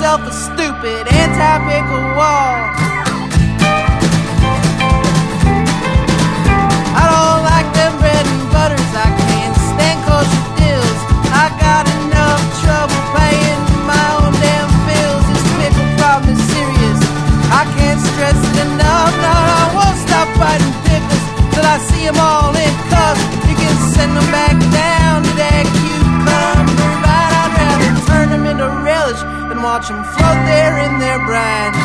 yourself a stupid anti-pickle wall. I don't like them bread and butters, I can't stand kosher deals. I got enough trouble paying my own damn bills. This pickle problem is serious, I can't stress it enough. No, I won't stop fighting pickles till I see them all in cuffs. You can send them back down to that cucumber vine. I'd rather turn them into relish than watch them float there in their brine.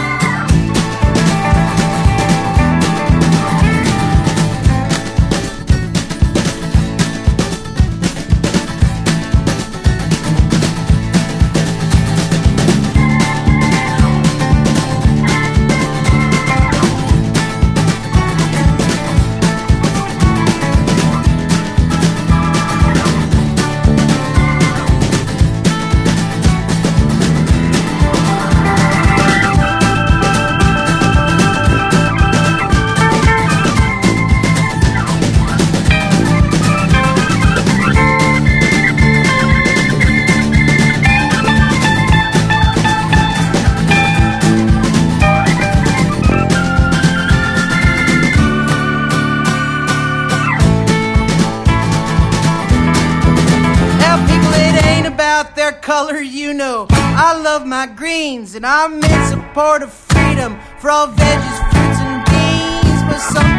Color, you know, I love my greens and I'm in support of freedom for all veggies, fruits, and beans. But some